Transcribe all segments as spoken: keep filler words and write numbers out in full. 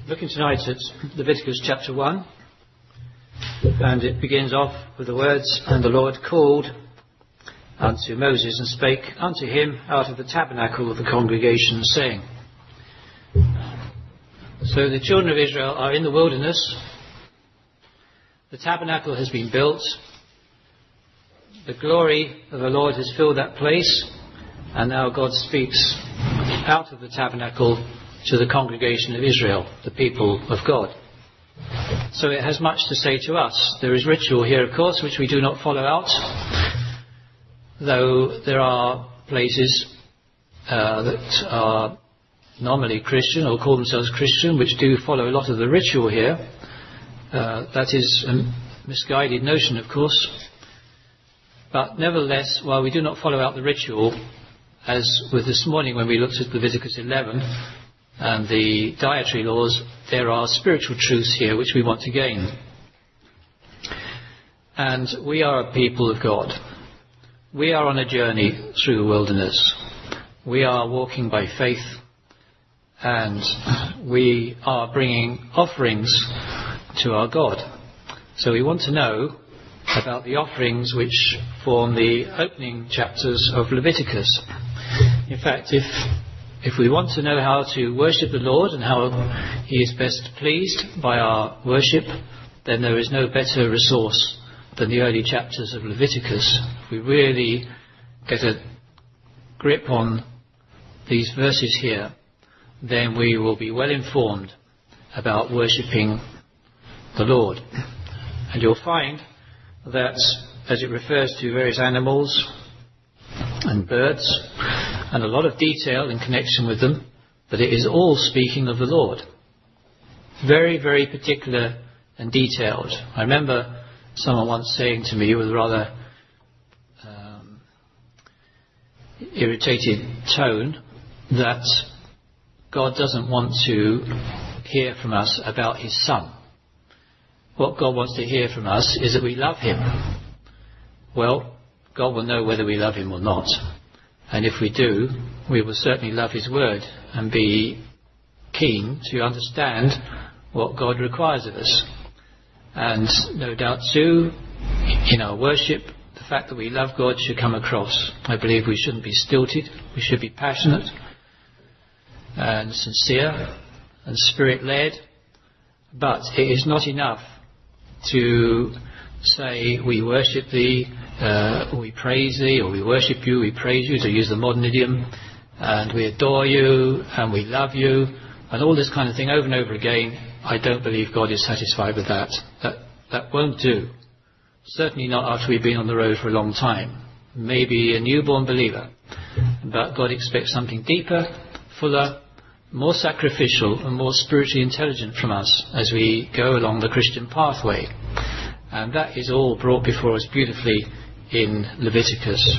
Looking tonight at Leviticus chapter one, and it begins off with the words, "And the Lord called unto Moses and spake unto him out of the tabernacle of the congregation, saying." So the children of Israel are in the wilderness. The tabernacle has been built. The glory of the Lord has filled that place, and now God speaks out of the tabernacle to the congregation of Israel, the people of God. So it has much to say to us. There is ritual here, of course, which we do not follow out, though there are places uh, that are nominally Christian or call themselves Christian, which do follow a lot of the ritual here. Uh, that is a misguided notion, of course. But nevertheless, while we do not follow out the ritual, as with this morning when we looked at Leviticus eleven and the dietary laws, there are spiritual truths here which we want to gain. And we are a people of God. We are on a journey through the wilderness. We are walking by faith, and we are bringing offerings to our God. So we want to know about the offerings which form the opening chapters of Leviticus. In fact, if if we want to know how to worship the Lord and how He is best pleased by our worship, then there is no better resource than the early chapters of Leviticus. If we really get a grip on these verses here, then we will be well informed about worshipping the Lord. And you'll find that as it refers to various animals and birds, and a lot of detail in connection with them, that it is all speaking of the Lord. Very, very particular and detailed. I remember someone once saying to me with a rather um, irritated tone that God doesn't want to hear from us about His Son. What God wants to hear from us is that we love Him. Well, God will know whether we love Him or not. And if we do, we will certainly love His Word and be keen to understand what God requires of us. And no doubt too, in our worship, the fact that we love God should come across. I believe we shouldn't be stilted. We should be passionate and sincere and Spirit-led. But it is not enough to say we worship Thee, uh, or we praise Thee, or we worship You, we praise You, to use the modern idiom, and we adore You, and we love You, and all this kind of thing over and over again. I don't believe God is satisfied with that. That that won't do. Certainly not after we've been on the road for a long time. Maybe a newborn believer. But God expects something deeper, fuller, more sacrificial, and more spiritually intelligent from us as we go along the Christian pathway. And that is all brought before us beautifully in Leviticus.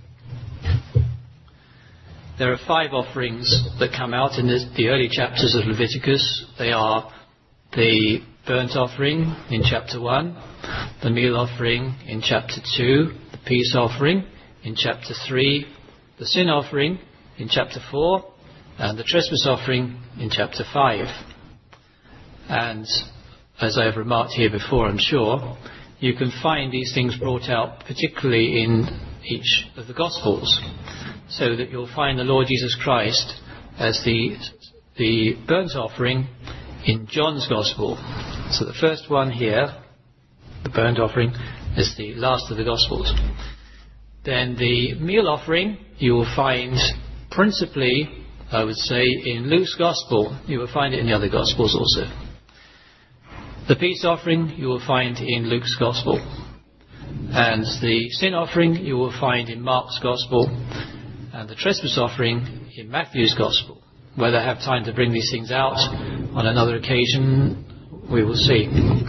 There are five offerings that come out in the, the early chapters of Leviticus. They are the burnt offering in chapter one, the meal offering in chapter two, the peace offering in chapter three, the sin offering in chapter four, and the trespass offering in chapter five. And as I have remarked here before, I'm sure, you can find these things brought out particularly in each of the Gospels, so that you'll find the Lord Jesus Christ as the the burnt offering in John's Gospel. So the first one here, the burnt offering, is the last of the Gospels. Then the meal offering you will find principally, I would say, in Luke's Gospel. You will find it in the other Gospels also. The peace offering you will find in Luke's Gospel. And the sin offering you will find in Mark's Gospel. And the trespass offering in Matthew's Gospel. Whether I have time to bring these things out on another occasion, we will see.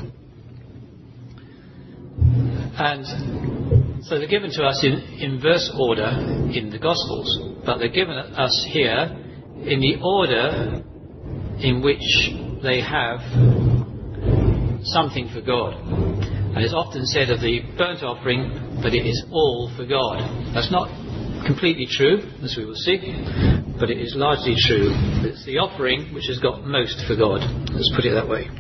And so they're given to us in, in verse order in the Gospels. But they're given us here in the order in which they have something for God. And it's often said of the burnt offering that it is all for God. That's not completely true, as we will see, but it is largely true. It's the offering which has got most for God. Let's put it that way.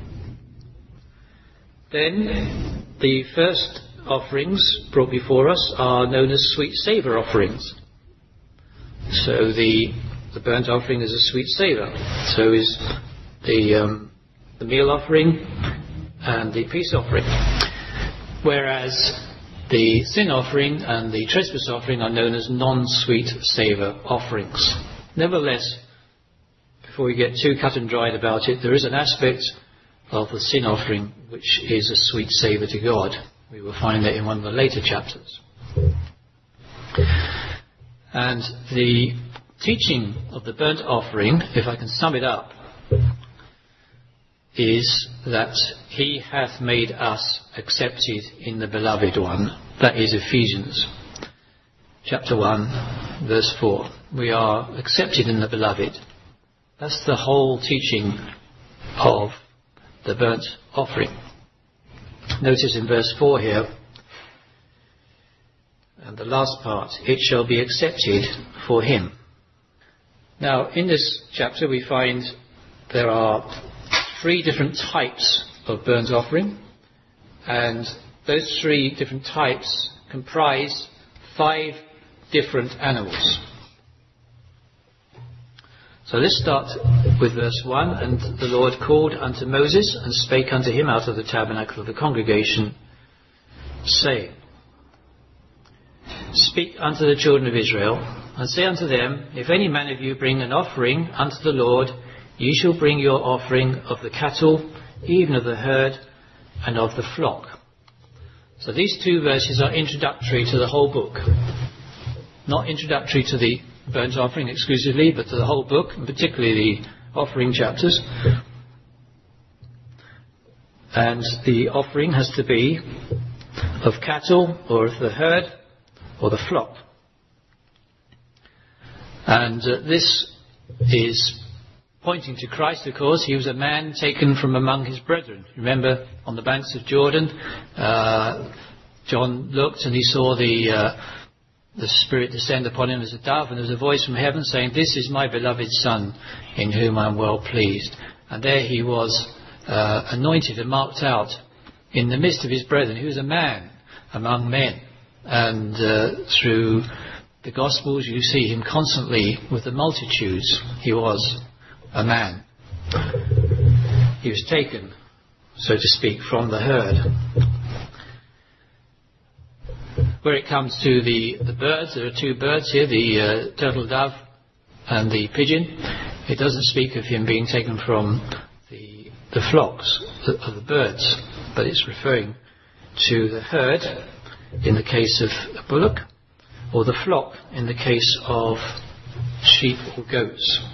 Then the first offerings brought before us are known as sweet savour offerings. So the the burnt offering is a sweet savour. So is the um, the meal offering and the peace offering. Whereas the sin offering and the trespass offering are known as non-sweet savour offerings. Nevertheless, before we get too cut and dried about it, there is an aspect of the sin offering which is a sweet savour to God. We will find that in one of the later chapters. And the teaching of the burnt offering, if I can sum it up, is that he hath made us accepted in the beloved one. That is Ephesians chapter one verse four. We are accepted in the beloved. That's the whole teaching of the burnt offering. Notice in verse four here, and the last part, it shall be accepted for him. Now in this chapter we find there are three different types of burnt offering, and those three different types comprise five different animals. So let's start with verse one. And the Lord called unto Moses, and spake unto him out of the tabernacle of the congregation, saying, Speak unto the children of Israel, and say unto them, If any man of you bring an offering unto the Lord, ye shall bring your offering of the cattle, even of the herd, and of the flock. So these two verses are introductory to the whole book. Not introductory to the burnt offering exclusively, but to the whole book, and particularly the offering chapters. And the offering has to be of cattle, or of the herd, or the flock. And uh, this is pointing to Christ, of course. He was a man taken from among his brethren. Remember, on the banks of Jordan, uh, John looked and he saw the uh, the Spirit descend upon him as a dove, and there was a voice from heaven saying, This is my beloved Son, in whom I am well pleased. And there he was uh, anointed and marked out in the midst of his brethren. He was a man among men. And uh, through the Gospels you see him constantly with the multitudes. He was a man. He was taken, so to speak, from the herd. Where it comes to the, the birds, there are two birds here, the uh, turtle dove and the pigeon. It doesn't speak of him being taken from the, the flocks of the birds, but it's referring to the herd in the case of a bullock, or the flock in the case of sheep or goats.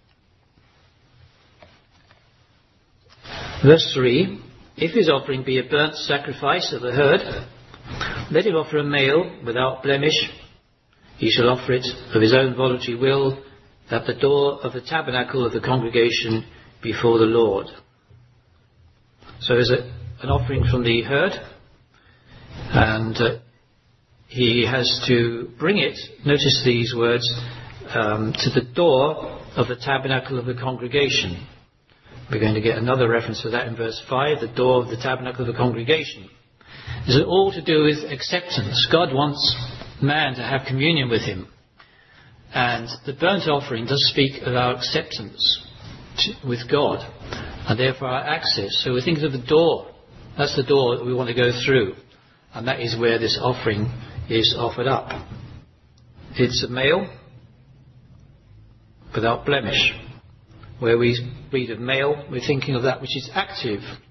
Verse three, If his offering be a burnt sacrifice of the herd, let him offer a male without blemish. He shall offer it of his own voluntary will at the door of the tabernacle of the congregation before the Lord. So is it an offering from the herd, and uh, he has to bring it, notice these words, um, to the door of the tabernacle of the congregation. We're going to get another reference to that in verse five, the door of the tabernacle of the congregation. This is all to do with acceptance. God wants man to have communion with him. And the burnt offering does speak of our acceptance to, with God, and therefore our access. So we think of the door. That's the door that we want to go through. And that is where this offering is offered up. It's a male without blemish. Where we read of male, we're thinking of that which is active,